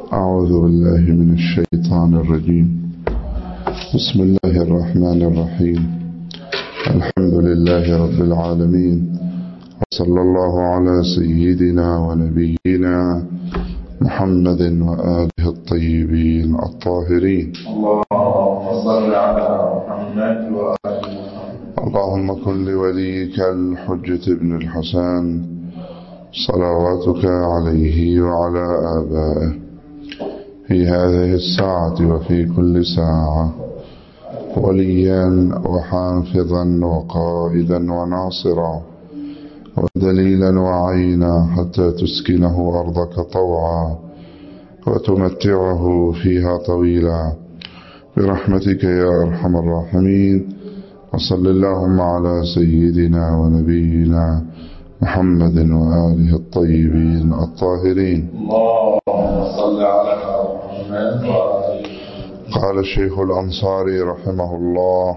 أعوذ بالله من الشيطان الرجيم. بسم الله الرحمن الرحيم. الحمد لله رب العالمين، وصلى الله على سيدنا ونبينا محمد وآله الطيبين الطاهرين. اللهم صل على محمد وآل محمد. اللهم كن لوليك الحجة ابن الحسن صلواتك عليه وعلى آبائه في هذه الساعة وفي كل ساعة وليا وحافظا وقائدا وناصرا ودليلا وعينا، حتى تسكنه أرضك طوعا وتمتعه فيها طويلا برحمتك يا أرحم الراحمين. وصل اللهم على سيدنا ونبينا محمد وآله الطيبين الطاهرين. اللهم صل على محمد وآل. قال الشيخ الأنصاري رحمه الله: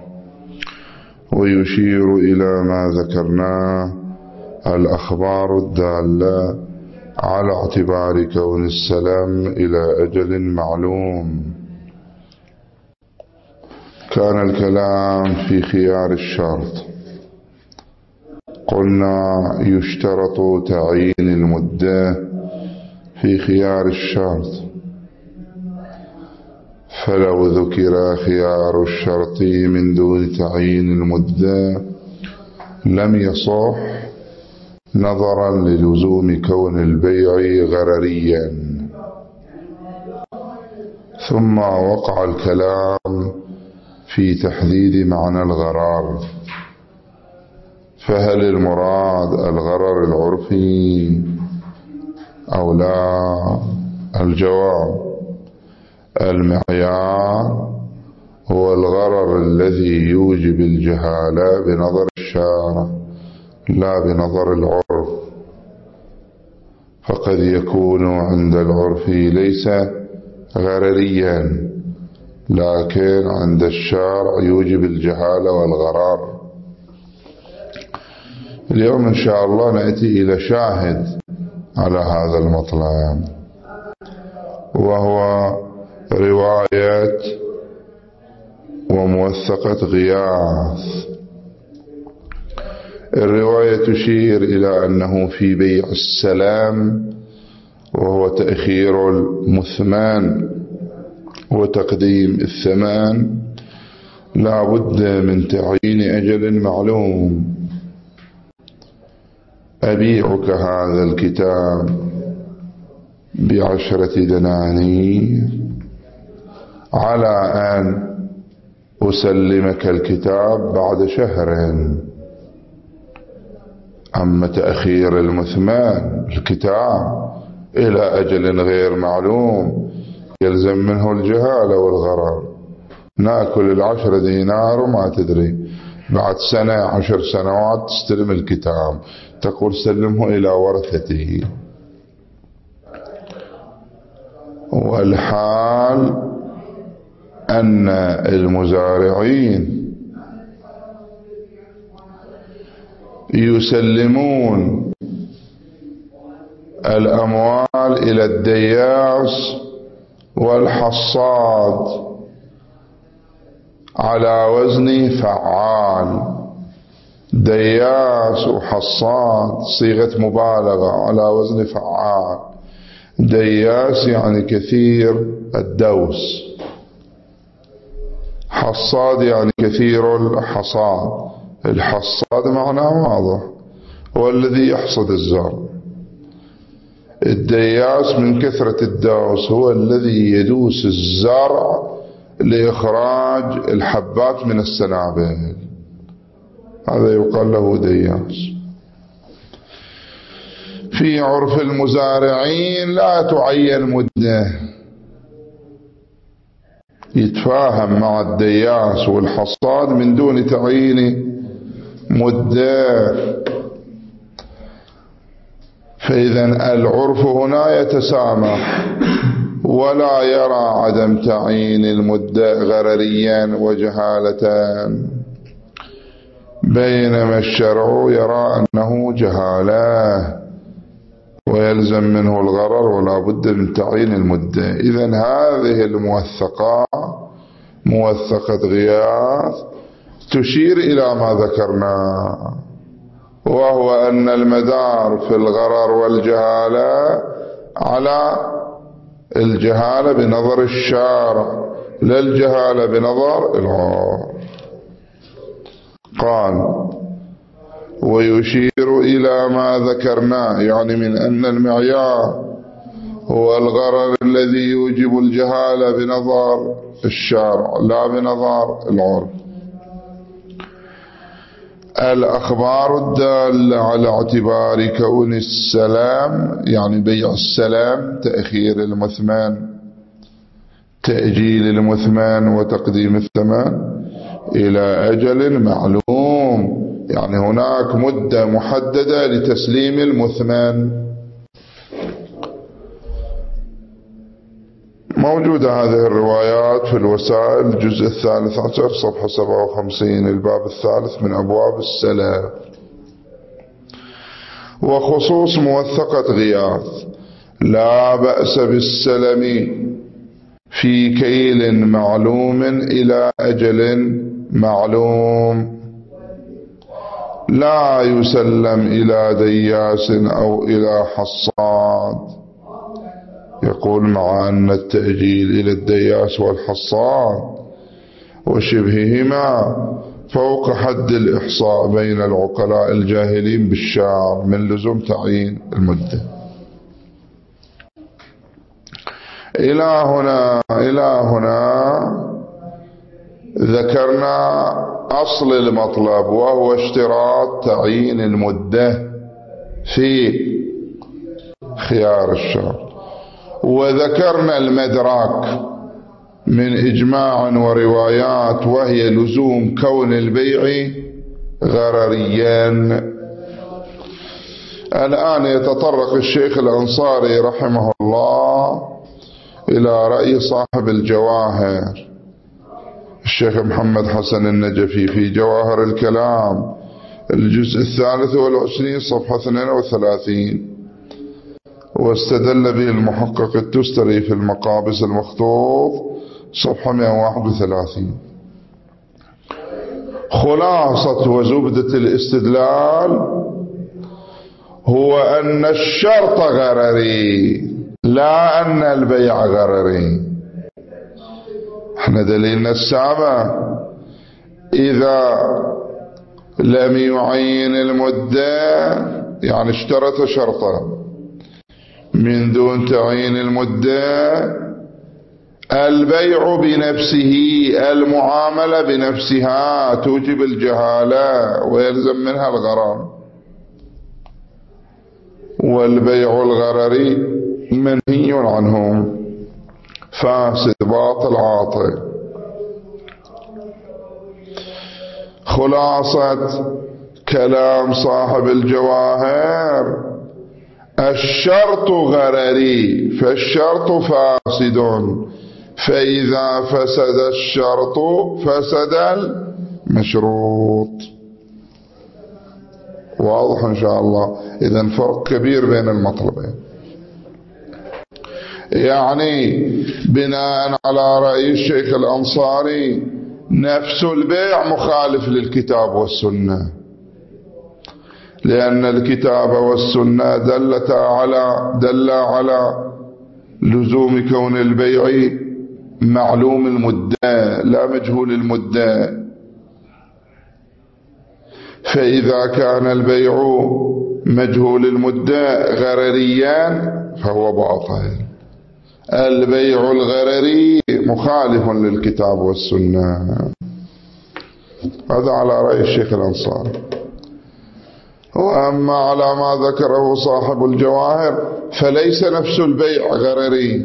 ويشير إلى ما ذكرناه الأخبار الدالة على اعتبار كون السلام إلى أجل معلوم. كان الكلام في خيار الشرط. قلنا يشترط تعيين المدة في خيار الشرط، فلو ذكر خيار الشرط من دون تعيين المدة لم يصح، نظرا للزوم كون البيع غرريا. ثم وقع الكلام في تحديد معنى الغرر، فهل المراد الغرر العرفي أو لا؟ الجواب: المعيار هو الغرر الذي يوجب الجهالة بنظر الشارع لا بنظر العرف، فقد يكون عند العرف ليس غرريا، لكن عند الشارع يوجب الجهالة والغرر. اليوم إن شاء الله نأتي إلى شاهد على هذا المطلب، وهو رواية وموثقة غياث. الرواية تشير إلى أنه في بيع السلام، وهو تأخير المثمان وتقديم الثمان، لا بد من تعيين أجل معلوم. أبيعك هذا الكتاب ب10 دنانير على أن أسلمك الكتاب بعد شهر. أما تأخير المثمان الكتاب إلى أجل غير معلوم يلزم منه الجهالة والغرر. نأكل 10 دينار وما تدري، بعد سنة 10 سنوات تستلم الكتاب تقول سلمه إلى ورثته. والحال أن المزارعين يسلمون الأموال إلى الدياس والحصاد على وزن فعال. دياس وحصاد صيغة مبالغة، على وزن فعال. دياس يعني كثير الدوس، حصاد يعني كثير الحصاد. الحصاد معناه واضح، هو الذي يحصد الزرع. الدياس من كثرة الدوس هو الذي يدوس الزرع لإخراج الحبات من السنابل، هذا يقال له دياس. في عرف المزارعين لا تعين مدة، يتفاهم مع الدياس والحصاد من دون تعيين مدة. فإذا العرف هنا يتسامح ولا يرى عدم تعيين المدة غرريا وجهالة، بينما الشرع يرى أنه جهالة ويلزم منه الغرر ولا بد من تعيين المدة. إذن هذه الموثقة موثقة غياث تشير إلى ما ذكرنا، وهو أن المدار في الغرر والجهالة على الجهالة بنظر الشارع لا الجهالة بنظر العرف. قال ويشير إلى ما ذكرنا، يعني من أن المعيار هو الغرر الذي يوجب الجهالة بنظر الشارع لا بنظر العرف. الأخبار الدالة على اعتبار كون السلام، يعني بيع السلام، تأخير المثمن، تأجيل المثمن وتقديم الثمن إلى أجل معلوم، يعني هناك مدة محددة لتسليم المثمن. موجودة هذه الروايات في الوسائل الجزء 13 صفحة 57 الباب الثالث من أبواب السلام. وخصوص موثقة غياث: لا بأس بالسلم في كيل معلوم إلى أجل معلوم، لا يسلم إلى دياس أو إلى حصاد. يقول مع أن التأجيل إلى الدياس والحصاد وشبههما فوق حد الإحصاء بين العقلاء الجاهلين بالشعر من لزوم تعيين المدة. إلى هنا ذكرنا أصل المطلب، وهو اشتراط تعيين المدة في خيار الشرط، وذكرنا المدراك من إجماع وروايات، وهي لزوم كون البيع غرريا. الآن يتطرق الشيخ الأنصاري رحمه الله إلى رأي صاحب الجواهر الشيخ محمد حسن النجفي في جواهر الكلام الجزء 23 صفحة 32، واستدل به المحقق التستري في المقابس المخطوف صفحة 131. خلاصة وزبدة الاستدلال هو أن الشرط غرري لا أن البيع غرري. احنا دليلنا السابع إذا لم يعين المدة، يعني اشترط شرطا من دون تعيين المدة، البيع بنفسه، المعاملة بنفسها توجب الجهالة ويلزم منها الغرر، والبيع الغرري منهي عنه فاسد باطل عاطل. خلاصة كلام صاحب الجواهر: الشرط غرري فالشرط فاسد، فإذا فسد الشرط فسد المشروط. واضح إن شاء الله؟ إذن فرق كبير بين المطلبين. يعني بناء على رأي الشيخ الأنصاري نفس البيع مخالف للكتاب والسنة، لأن الكتاب والسنة دل على لزوم كون البيع معلوم المدة لا مجهول المدة. فإذا كان البيع مجهول المدة غرريا فهو باطل. البيع الغرري مخالف للكتاب والسنة. هذا على رأي الشيخ الأنصاري. وأما على ما ذكره صاحب الجواهر فليس نفس البيع غرري،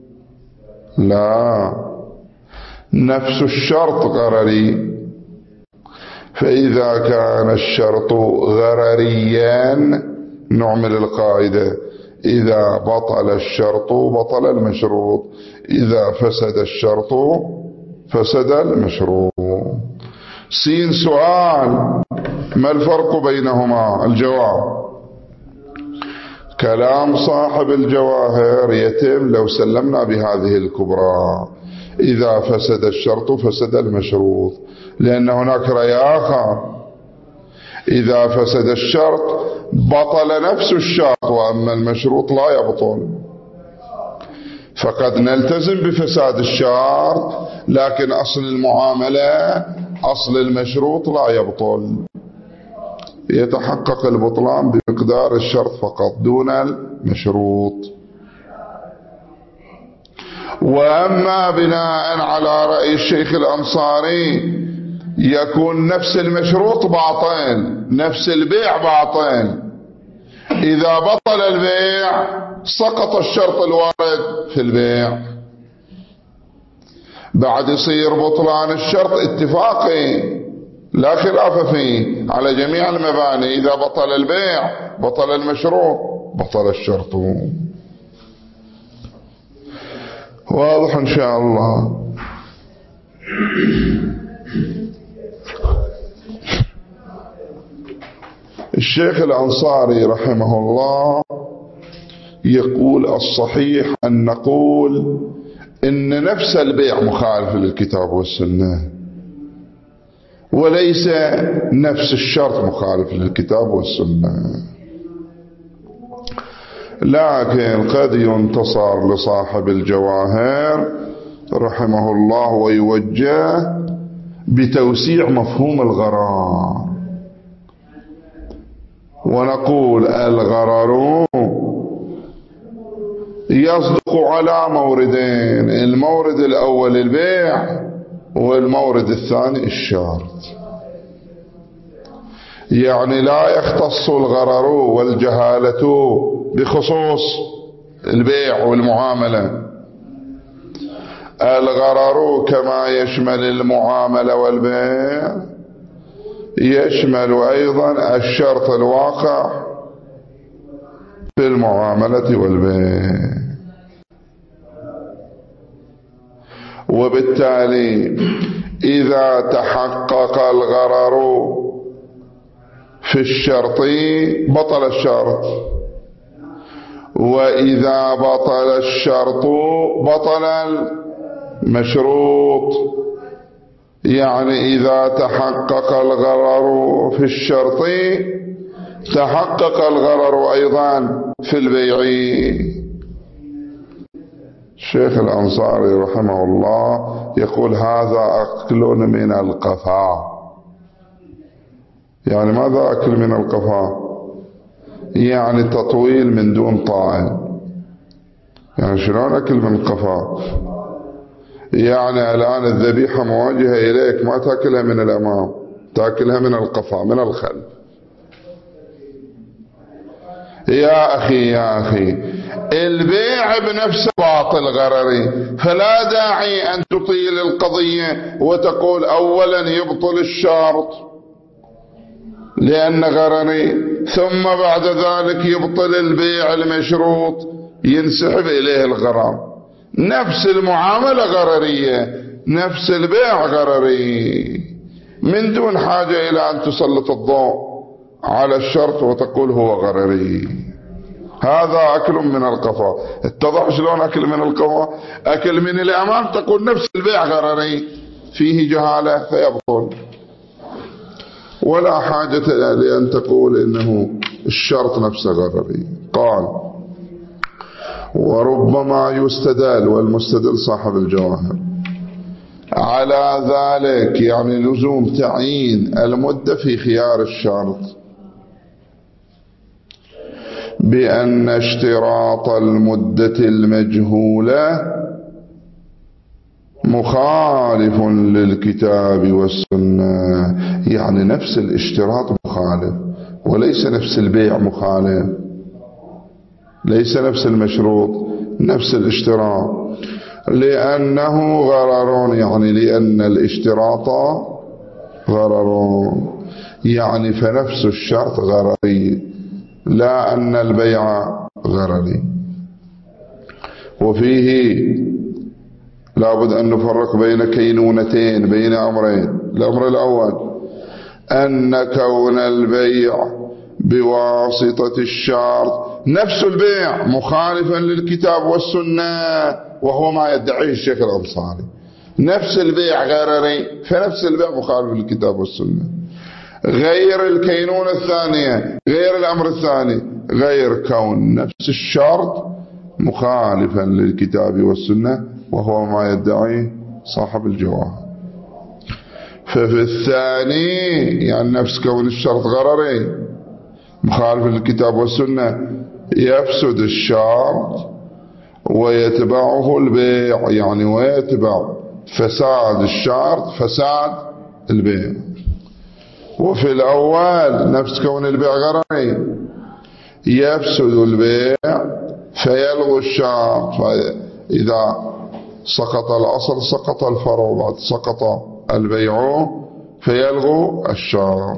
لا، نفس الشرط غرري. فإذا كان الشرط غرريا نعمل القاعدة: إذا بطل الشرط بطل المشروط، إذا فسد الشرط فسد المشروط. سين سؤال: ما الفرق بينهما؟ الجواب: كلام صاحب الجواهر يتم لو سلمنا بهذه الكبرى: إذا فسد الشرط فسد المشروط، لأن هناك رأي آخر: إذا فسد الشرط بطل نفس الشرط، وأما المشروط لا يبطل. فقد نلتزم بفساد الشرط، لكن أصل المعاملة، أصل المشروط لا يبطل، يتحقق البطلان بمقدار الشرط فقط دون المشروط. وأما بناء على رأي الشيخ الأنصاري يكون نفس المشروط باطل، نفس البيع باطل. إذا بطل البيع سقط الشرط الوارد في البيع، بعد يصير بطلان الشرط اتفاقي لا خلاف فيه على جميع المباني. إذا بطل البيع بطل المشروط، بطل الشرط. واضح إن شاء الله. الشيخ الأنصاري رحمه الله يقول: الصحيح أن نقول إن نفس البيع مخالف للكتاب والسنة، وليس نفس الشرط مخالف للكتاب والسنة. لكن قد ينتصر لصاحب الجواهر رحمه الله ويوجه بتوسيع مفهوم الغرار، ونقول: الغرر يصدق على موردين: المورد الأول البيع، والمورد الثاني الشرط. يعني لا يختص الغرر والجهالة بخصوص البيع والمعاملة. الغرر كما يشمل المعاملة والبيع يشمل أيضا الشرط الواقع في المعاملة والبيع. وبالتالي إذا تحقق الغرر في الشرط بطل الشرط، وإذا بطل الشرط بطل المشروط. يعني إذا تحقق الغرر في الشرط تحقق الغرر أيضا في البيع. الشيخ الأنصاري رحمه الله يقول: هذا أكل من القفا. يعني ماذا أكل من القفا؟ يعني تطويل من دون طائل. يعني شلون أكل من القفا؟ يعني الآن الذبيحة مواجهة إليك، ما تأكلها من الأمام، تأكلها من القفا، من الخلف. يا أخي البيع بنفسه باطل غرري، فلا داعي أن تطيل القضية وتقول أولا يبطل الشرط لأن غرري، ثم بعد ذلك يبطل البيع المشروط ينسحب إليه الغرر. نفس المعاملة غررية، نفس البيع غرري، من دون حاجة إلى أن تسلط الضوء على الشرط وتقول هو غرري. هذا أكل من القفا. اتضح شلون أكل من القفا؟ أكل من الأمام تقول نفس البيع غرري، فيه جهالة فيبطل، ولا حاجة لأن تقول إنه الشرط نفسه غرري. قال: وربما يستدل، والمستدل صاحب الجواهر، على ذلك يعني لزوم تعيين المدة في خيار الشرط بأن اشتراط المدة المجهولة مخالف للكتاب والسنة. يعني نفس الاشتراط مخالف، وليس نفس البيع مخالف، ليس نفس المشروط، نفس الاشتراط. لأنه غرر، يعني لأن الاشتراط غرر، يعني فنفس الشرط غرري، لا أن البيع غرري. وفيه لابد أن نفرق بين كينونتين، بين أمرين. الأمر الأول أن كون البيع بواسطة الشرط نفس البيع مخالفا للكتاب والسنة، وهو ما يدعيه الشيخ الأنصاري. نفس البيع غرري، فنفس البيع مخالف للكتاب والسنة. غير الكينونة الثانية، غير الأمر الثاني، غير كون نفس الشرط مخالفا للكتاب والسنة، وهو ما يدعيه صاحب الجواهر. ففي الثاني يعني نفس كون الشرط غرري مخالف للكتاب والسنة يفسد الشرط ويتبعه البيع، يعني ويتبع فساد الشرط فساد البيع. وفي الأول نفس كون البيع غرري يفسد البيع فيلغو الشرط، فإذا سقط الأصل سقط الفرع، وبعد سقط البيع فيلغو الشرط.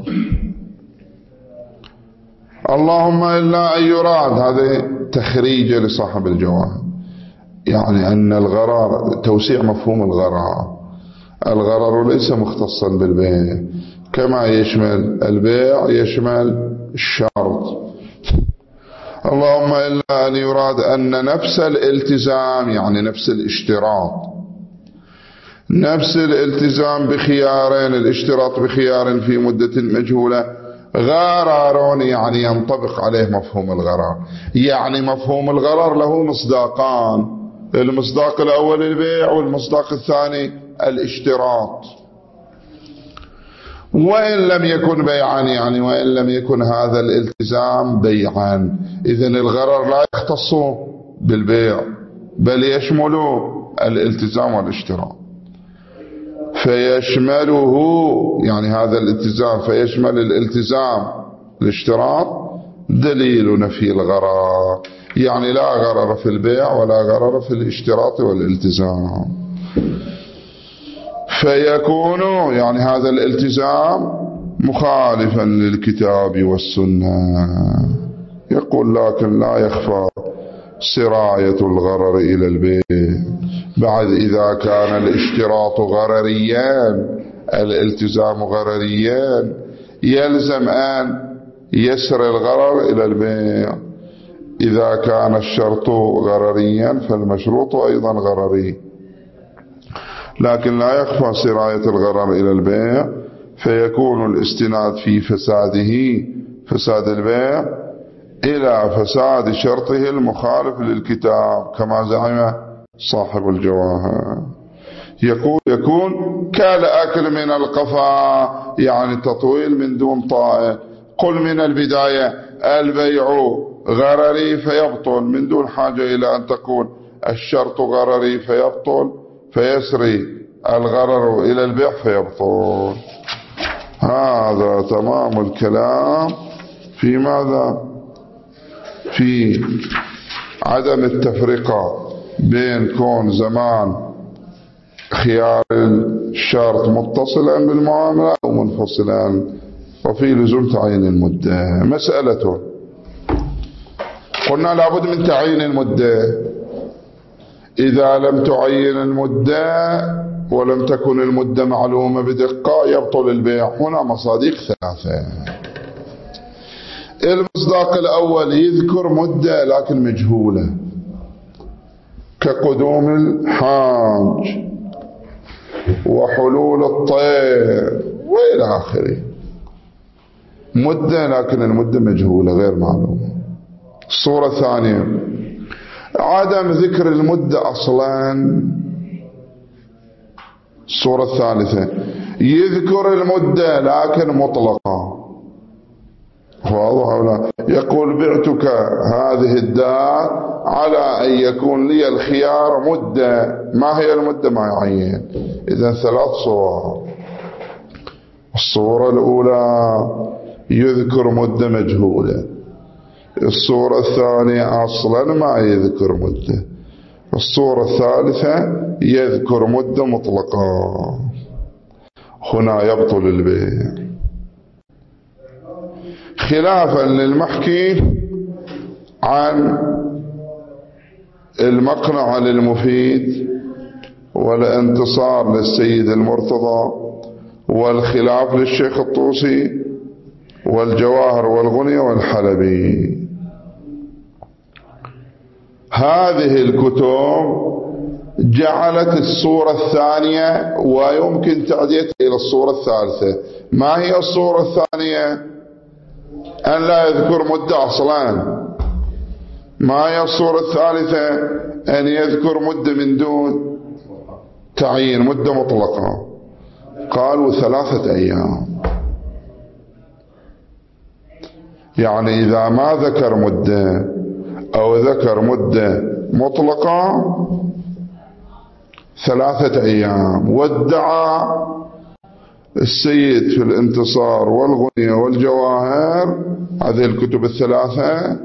اللهم إلا أن يراد، هذا تخريج لصاحب الجواهر، يعني أن الغرر توسيع مفهوم الغرر. الغرر ليس مختصا بالبيع، كما يشمل البيع يشمل الشرط. اللهم إلا أن يراد أن نفس الالتزام، يعني نفس الاشتراط، نفس الالتزام بخيارين، الاشتراط بخيار في مدة مجهولة، غرر، يعني ينطبق عليه مفهوم الغرر. يعني مفهوم الغرر له مصداقان، المصداق الأول البيع، والمصداق الثاني الاشتراط. وإن لم يكن بيعا، يعني وإن لم يكن هذا الالتزام بيعا، إذن الغرر لا يختص بالبيع بل يشمل الالتزام والاشتراط. فيشمله، يعني هذا الالتزام فيشمل الالتزام الاشتراط، دليل نفي الغرر، يعني لا غرر في البيع ولا غرر في الاشتراط والالتزام. فيكون يعني هذا الالتزام مخالفا للكتاب والسنة. يقول لكن لا يخفى سراية الغرر إلى البيع بعد إذا كان الاشتراط غرريان الالتزام غرريان، يلزم أن يسر الغرر إلى البيع. إذا كان الشرط غرريا فالمشروط أيضا غرري، لكن لا يخفى سراية الغرر إلى البيع، فيكون الاستناد في فساده فساد البيع إلى فساد شرطه المخالف للكتاب كما زعم صاحب الجواهر. يكون كالأكل من القفا، يعني تطويل من دون طائل. قل من البداية البيع غرري فيبطل من دون حاجة إلى أن تكون الشرط غرري فيبطل، فيسري الغرر إلى البيع فيبطل. هذا تمام الكلام في ماذا؟ في عدم التفرقة بين كون زمان خيار الشرط متصلا بالمعاملة أو منفصلا، وفي لزوم تعيين المدة. مسألة قلنا لابد من تعيين المدة. إذا لم تعين المدة ولم تكن المدة معلومة بدقة يبطل البيع. هنا مصادق ثلاثة. المصداق الأول يذكر مدة لكن مجهولة، كقدوم الحاج وحلول الطير وإلى آخره، مدة لكن المدة مجهولة غير معلومة. الصورة الثانية عدم ذكر المدة أصلا. الصورة الثالثة يذكر المدة لكن مطلقة. واضح ولا؟ يقول بعتك هذه الدار على أن يكون لي الخيار مدة، ما هي المدة؟ ما يعين. إذن ثلاث صور. الصورة الأولى يذكر مدة مجهولة، الصورة الثانية أصلا ما يذكر مدة، الصورة الثالثة يذكر مدة مطلقة. هنا يبطل البيع، خلافا للمحكي عن المقنع للمفيد والانتصار للسيد المرتضى والخلاف للشيخ الطوسي والجواهر والغنية والحلبي. هذه الكتب جعلت الصورة الثانية ويمكن تعديتها إلى الصورة الثالثة. ما هي الصورة الثانية؟ أن لا يذكر مدة أصلا. ما هي الصورة الثالثة؟ أن يذكر مدة من دون تعيين، مدة مطلقة. قالوا 3 أيام. يعني إذا ما ذكر مدة أو ذكر مدة مطلقة 3 أيام. وادعى السيد في الانتصار والغنية والجواهر، هذه الكتب الثلاثة،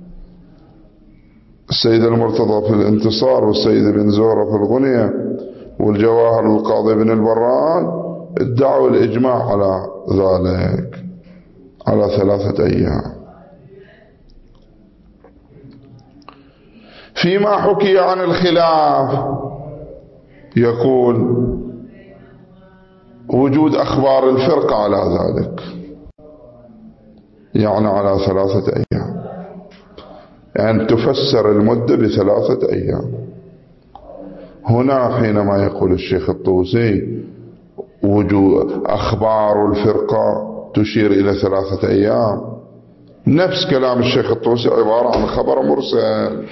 السيد المرتضى في الانتصار والسيد بن زهرة في الغنية والجواهر القاضي بن البراد، ادعوا الإجماع على ذلك، على 3 أيام. فيما حكي عن الخلاف يقول وجود أخبار الفرقة على ذلك، يعني على 3 أيام، يعني تفسر المدة ب3 أيام. هنا حينما يقول الشيخ الطوسي وجود أخبار الفرقة تشير إلى 3 أيام، نفس كلام الشيخ الطوسي عبارة عن خبر مرسل،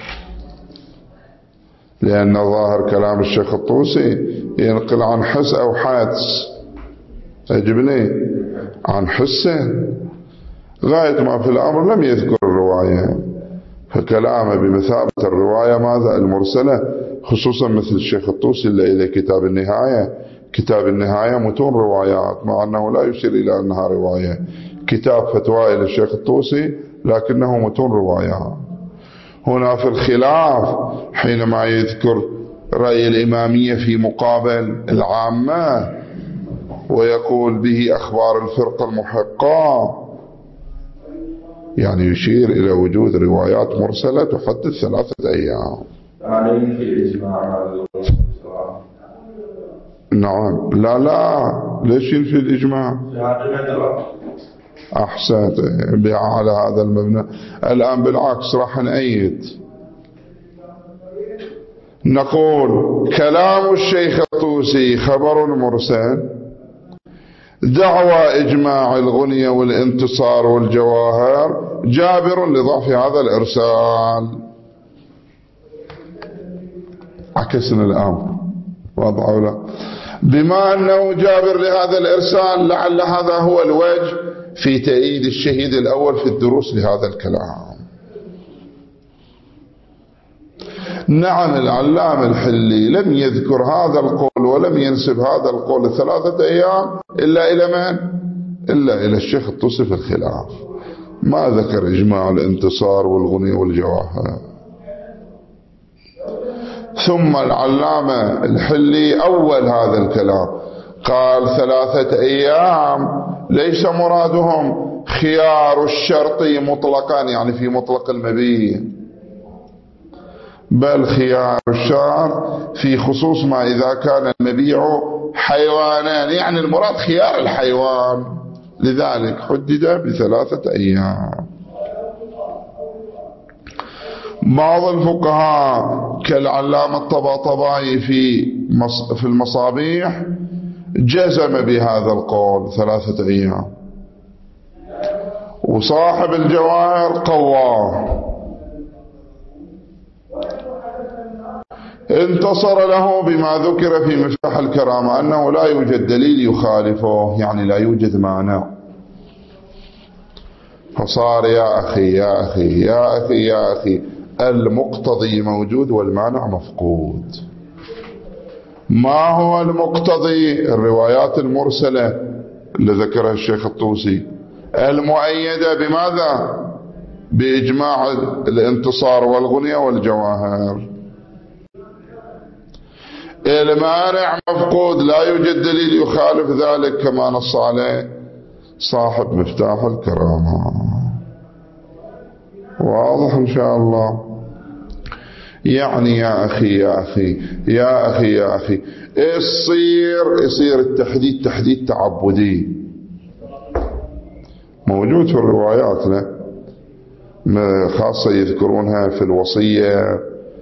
لأن ظاهر كلام الشيخ الطوسي ينقل عن حس أو حدس، أجبني عن حسه، غاية ما في الأمر لم يذكر الرواية، فكلامه بمثابة الرواية ماذا؟ المرسلة، خصوصا مثل الشيخ الطوسي اللي إلى كتاب النهاية. كتاب النهاية متون روايات، مع أنه لا يشير إلى أنها رواية. كتاب فتوى إلى الشيخ الطوسي لكنه متون روايات. هنا في الخلاف حينما يذكر رأي الإمامية في مقابل العامة ويقول به أخبار الفرقة المحقة، يعني يشير إلى وجود روايات مرسلة تحدث 3 أيام. عليه في الإجماع. نعم. لا ليش ينفي الإجماع؟ أحسنت على هذا المبنى. الآن بالعكس راح نأيد، نقول كلام الشيخ الطوسي خبر مرسل، دعوى إجماع الغنية والانتصار والجواهر جابر لضعف هذا الإرسال. عكسنا الأمر، واضح ولا؟ بما أنه جابر لهذا الإرسال لعل هذا هو الوجه في تأييد الشهيد الأول في الدروس لهذا الكلام. نعم العلامة الحلي لم يذكر هذا القول ولم ينسب هذا القول 3 أيام إلا إلى من؟ إلا إلى الشيخ الطوسي في الخلاف، ما ذكر إجماع الانتصار والغنية والجواهر. ثم العلامة الحلي أول هذا الكلام قال 3 أيام ليس مرادهم خيار الشرط مطلقا، يعني في مطلق المبيت، بل خيار الشرط في خصوص ما إذا كان المبيع حيوانان، يعني المراد خيار الحيوان، لذلك حدد ب3 أيام. بعض الفقهاء كالعلامة الطباطبائي في المصابيح جزم بهذا القول 3 أيام، وصاحب الجواهر قواه، انتصر له بما ذكر في مفتاح الكرامة أنه لا يوجد دليل يخالفه، يعني لا يوجد مانع. فصار يا أخي يا أخي يا أخي يا أخي المقتضي موجود والمانع مفقود. ما هو المقتضي؟ الروايات المرسلة اللي ذكرها الشيخ الطوسي المؤيدة بماذا؟ بإجماع الانتصار والغنية والجواهر. المانع مفقود، لا يوجد دليل يخالف ذلك كما نص عليه صاحب مفتاح الكرامة. واضح إن شاء الله؟ يعني يا أخي يا أخي يا أخي يا أخي يصير التحديد تحديد تعبدي موجود في الروايات، خاصة يذكرونها في الوصية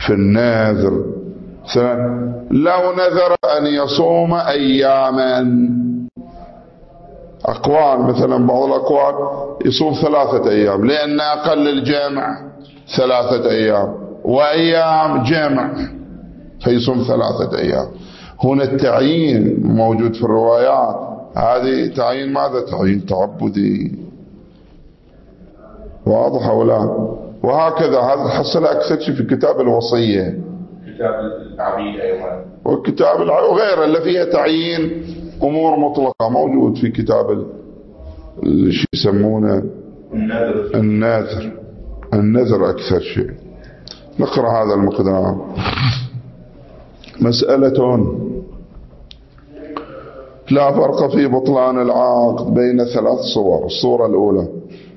في النذر. مثلا لو نذر أن يصوم أياما، أقوال مثلا بعض الأقوال يصوم 3 أيام لأن أقل الجمع 3 أيام وأيام جمع فيصوم 3 أيام. هنا التعيين موجود في الروايات، هذه تعيين ماذا؟ تعيين تعبدي، واضح ولا؟ وهكذا هذا حصل أكثر شيء في كتاب الوصية، كتاب العبيد أيضا، والكتاب وغيره اللي فيها تعيين أمور مطلقة موجود في كتاب اللي يسمونه النذر أكثر شيء. نقرأ هذا المقدار. مسألة: لا فرق في بطلان العقد بين 3 صور. الصورة الأولى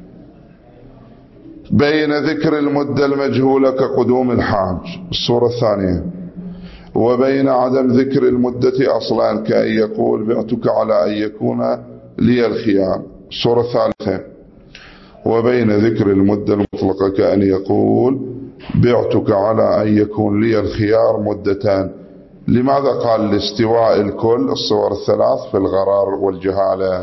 بين ذكر المدة المجهولة كقدوم الحاج. الصورة الثانية وبين عدم ذكر المدة أصلا كأن يقول بعتك على أن يكون لي الخيار. الصورة الثالثة وبين ذكر المدة المطلقة كأن يقول بعتك على أن يكون لي الخيار مدتان. لماذا قال لاستواء الكل؟ الصور الثلاث في الغرار والجهالة.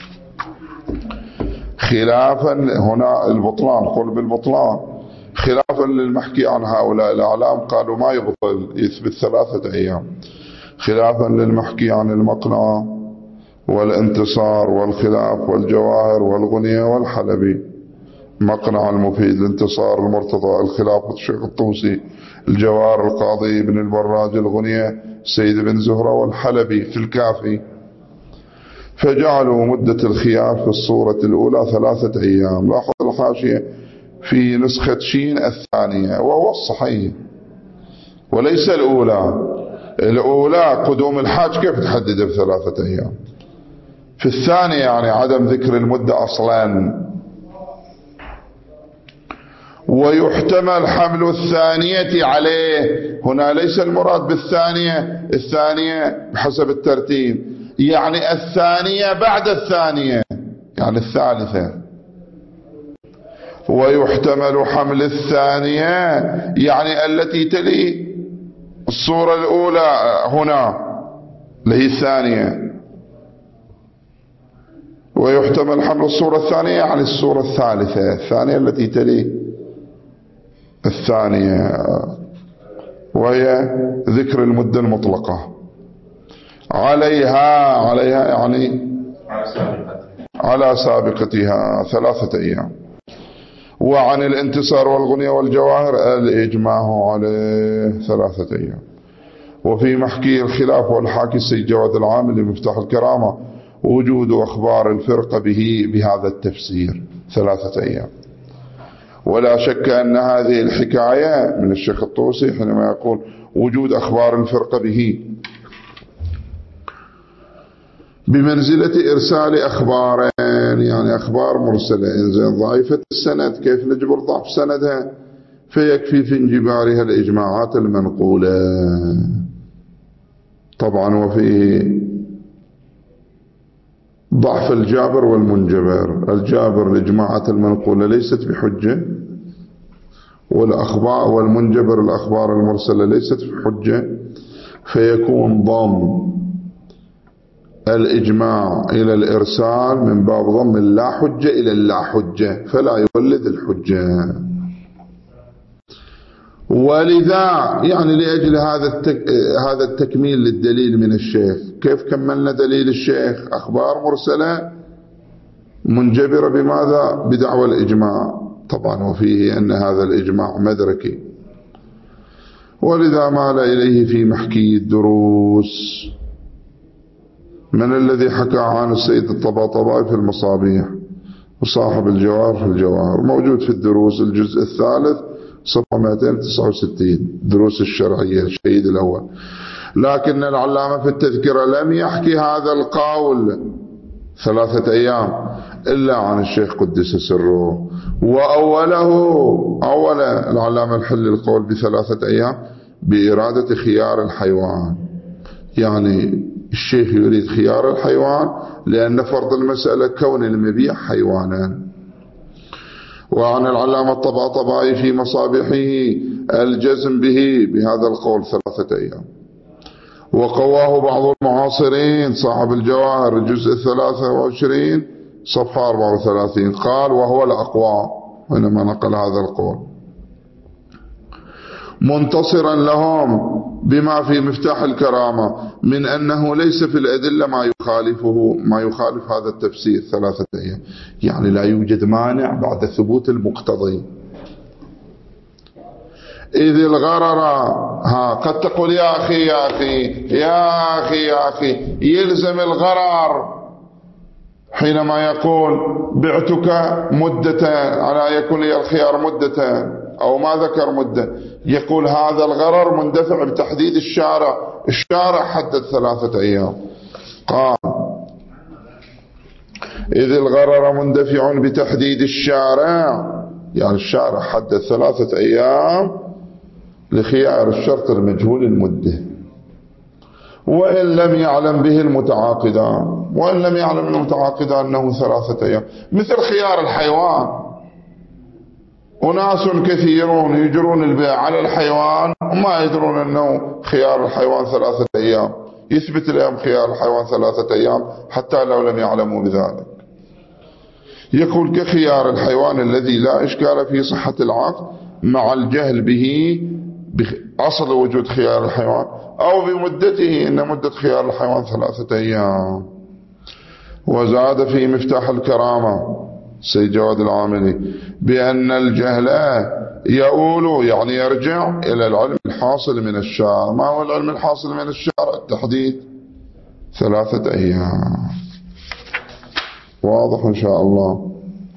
خلافا هنا البطلان، قل بالبطلان، خلافا للمحكي عن هؤلاء الأعلام قالوا ما يبطل، يثبت 3 أيام. خلافا للمحكي عن المقنعة والانتصار والخلاف والجواهر والغنية والحلبي. مقنع المفيد، الانتصار المرتضى، الخلاف الشيخ الطوسي، الجواهر القاضي ابن البراج، الغنية سيد بن زهرة، والحلبي في الكافي. فجعلوا مدة الخيار في الصورة الأولى 3 أيام. لاحظ الحاشية في نسخة شين الثانية وهو الصحيح وليس الأولى. الأولى قدوم الحاج كيف تحدد ب3 أيام؟ في الثانية يعني عدم ذكر المدة أصلا. ويحتمل حمل الثانية عليه. هنا ليس المراد بالثانية، الثانية بحسب الترتيب، يعني الثانية بعد الثانية، يعني الثالثة. ويحتمل حمل الثانية يعني التي تلي الصورة الأولى هنا اللي هي الثانية. ويحتمل حمل الصورة الثانية يعني الصورة الثالثة، الثانية التي تلي الثانية، وهي ذكر المدة المطلقة. عليها يعني على سابقتها 3 أيام. وعن الانتصار والغنية والجواهر الإجماع عليه 3 أيام. وفي محكي الخلاف والحاكي السيد جواد العامل لمفتاح الكرامة وجود أخبار الفرقة به بهذا التفسير 3 أيام. ولا شك أن هذه الحكاية من الشيخ الطوسي حينما يقول وجود أخبار الفرقة به بمنزلة إرسال أخبارين، يعني أخبار مرسلة. إن ضعيفة السند كيف نجبر ضعف سندها؟ فيكفي في انجبارها الإجماعات المنقولة. طبعا وفيه ضعف الجابر والمنجبر. الجابر الإجماعات المنقولة ليست بحجة، والأخبار والمنجبر الأخبار المرسلة ليست بحجة، فيكون ضم الإجماع إلى الإرسال من باب ضم اللا حجة إلى اللا حجة، فلا يولد الحجة. ولذا يعني لأجل هذا التكميل للدليل من الشيخ. كيف كملنا دليل الشيخ؟ أخبار مرسلة منجبرة بماذا؟ بدعوى الإجماع. طبعا وفيه أن هذا الإجماع مدركي. ولذا مال إليه في محكي الدروس من الذي حكى عن السيد الطباطبائي في المصابيح وصاحب الجواهر في الجواهر، موجود في الدروس الجزء الثالث صفحة 269 دروس الشرعية الشهيد الأول. لكن العلامة في التذكرة لم يحكي هذا القول 3 أيام إلا عن الشيخ قدس سره. أول العلامة الحل القول ب3 أيام بإرادة خيار الحيوان، يعني الشيخ يريد خيار الحيوان لأن فرض المسألة كون المبيع حيوانا. وعن العلامة الطباطبائي في مصابيحه الجزم به بهذا القول 3 أيام. وقواه بعض المعاصرين صاحب الجواهر الجزء 23 صفحة 34 قال وهو الأقوى حينما نقل هذا القول، منتصرا لهم بما في مفتاح الكرامة من أنه ليس في الأدلة ما يخالف هذا التفسير 3 أيام، يعني لا يوجد مانع بعد ثبوت المقتضي. إذ الغرر قد تقول يا أخي يلزم الغرر حينما يقول بعتك مدة على يكون لي الخيار مدة أو ما ذكر مدة، يقول هذا الغرر مندفع بتحديد الشارع حدد 3 أيام. قال إذ الغرر مندفع بتحديد الشارع، يعني الشارع حدد 3 أيام لخيار الشرط المجهول المدة، وإن لم يعلم به المتعاقدان، وإن لم يعلم المتعاقدان أنه 3 أيام، مثل خيار الحيوان. أناس كثيرون يجرون البيع على الحيوان وما يدرون أنه خيار الحيوان 3 أيام، يثبت لهم خيار الحيوان 3 أيام حتى لو لم يعلموا بذلك. يقول كخيار الحيوان الذي لا إشكال في صحة العقد مع الجهل به بأصل وجود خيار الحيوان أو بمدته، إن مدة خيار الحيوان 3 أيام. وزاد في مفتاح الكرامة سيد جواد العاملي بأن الجهل يؤول يعني يرجع إلى العلم الحاصل من الشارع. ما هو العلم الحاصل من الشارع؟ التحديد 3 أيام. واضح إن شاء الله؟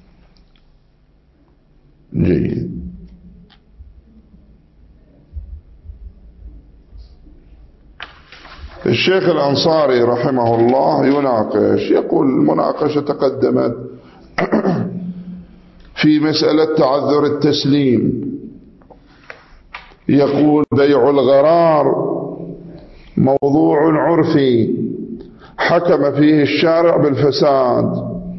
جيد. الشيخ الأنصاري رحمه الله يناقش، يقول المناقشة تقدمت في مسألة تعذر التسليم. يقول بيع الغرار موضوع عرفي حكم فيه الشارع بالفساد،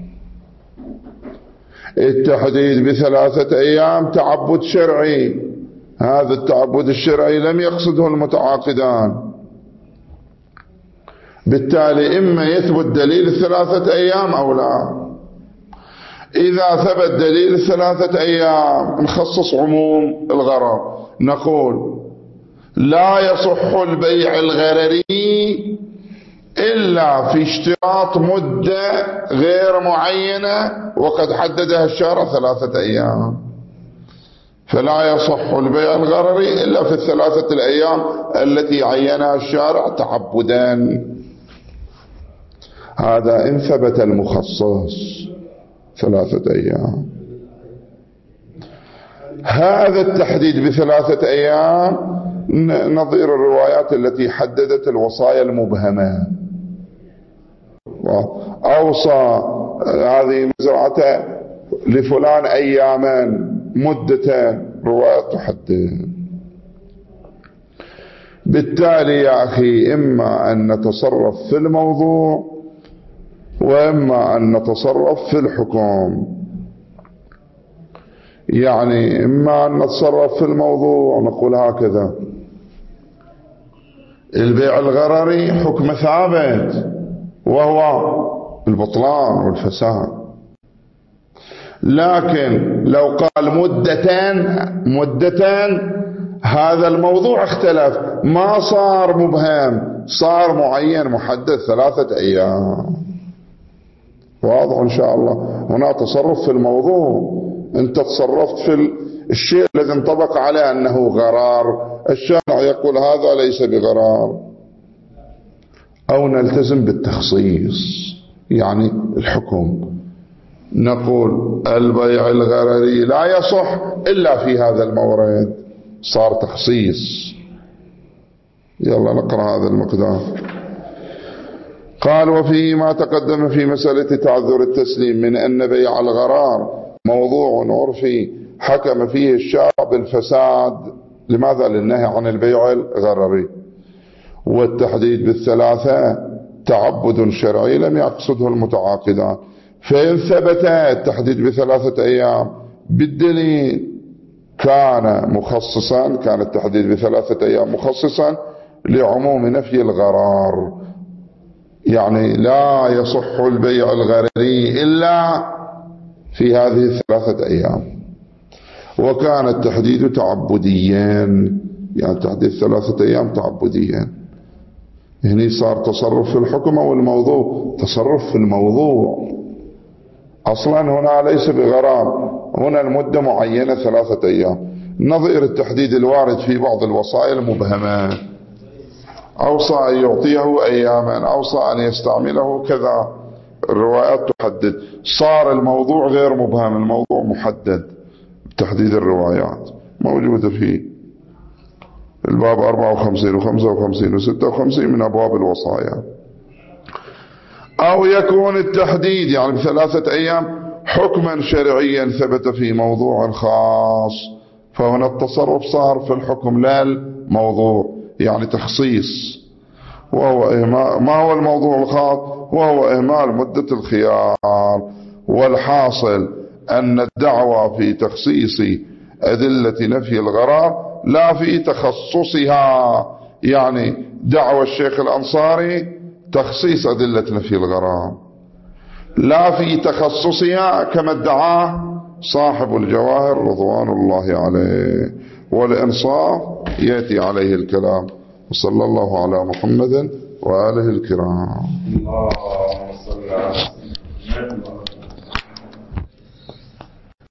التحديد ب3 أيام تعبد شرعي، هذا التعبد الشرعي لم يقصده المتعاقدان، بالتالي إما يثبت دليل 3 أيام أو لا. إذا ثبت دليل 3 أيام نخصص عموم الغرر، نقول لا يصح البيع الغرري إلا في اشتراط مدة غير معينة وقد حددها الشارع 3 أيام، فلا يصح البيع الغرري إلا في 3 الأيام التي عينها الشارع تعبدا. هذا إن ثبت المخصص 3 أيام. هذا التحديد ب3 أيام نظير الروايات التي حددت الوصايا المبهمة، أوصى هذه مزرعته لفلان أياما مدة، رواية تحدد. بالتالي يا أخي إما أن نتصرف في الموضوع وإما أن نتصرف في الحكم، يعني إما أن نتصرف في الموضوع ونقول هكذا البيع الغرري حكم ثابت وهو البطلان والفساد، لكن لو قال مدتان هذا الموضوع اختلف، ما صار مبهم، صار معين محدد 3 أيام. واضح إن شاء الله؟ هنا تصرف في الموضوع، أنت تصرفت في الشيء الذي انطبق عليه أنه غرار، الشارع يقول هذا ليس بغرار. أو نلتزم بالتخصيص، يعني الحكم نقول البيع الغرري لا يصح إلا في هذا المورد، صار تخصيص. يلا نقرأ هذا المقدار. قال وفيه ما تقدم في مسألة تعذر التسليم من أن بيع الغرار موضوع عرفي حكم فيه الشارع بالفساد. لماذا؟ للنهي عن البيع الغرري. والتحديد ب3 تعبد شرعي لم يقصده المتعاقدان، فإن ثبت التحديد ب3 أيام بالدليل كان مخصصا، كان التحديد ب3 أيام مخصصا لعموم نفي الغرار، يعني لا يصح البيع الغرري إلا في هذه 3 أيام. وكان التحديد تعبديا، يعني تحديد 3 أيام تعبديا. هنا صار تصرف في الحكم أو الموضوع، تصرف في الموضوع. أصلا هنا ليس بغرام، هنا المدة معينة 3 أيام، نظير التحديد الوارد في بعض الوصايا المبهمة. أوصى أن يعطيه أياما، أوصى أن يستعمله كذا، الروايات تحدد. صار الموضوع غير مبهم، الموضوع محدد. تحديد الروايات موجودة في الباب 54 و55 و56 من أبواب الوصايا. أو يكون التحديد يعني ب3 أيام حكما شرعيا ثبت في موضوع خاص، فهنا التصرف صار في الحكم لا الموضوع، يعني تخصيص. وهو ما هو الموضوع الخاص؟ وهو إهمال مدة الخيار. والحاصل أن الدعوة في تخصيص أدلة نفي الغرار لا في تخصصها، يعني دعوة الشيخ الأنصاري تخصيص أدلة نفي الغرار، لا في تخصصها كما ادعاه صاحب الجواهر رضوان الله عليه. والإنصاف يأتي عليه الكلام. وصلى الله على محمد وآله الكرام. اللهم صل على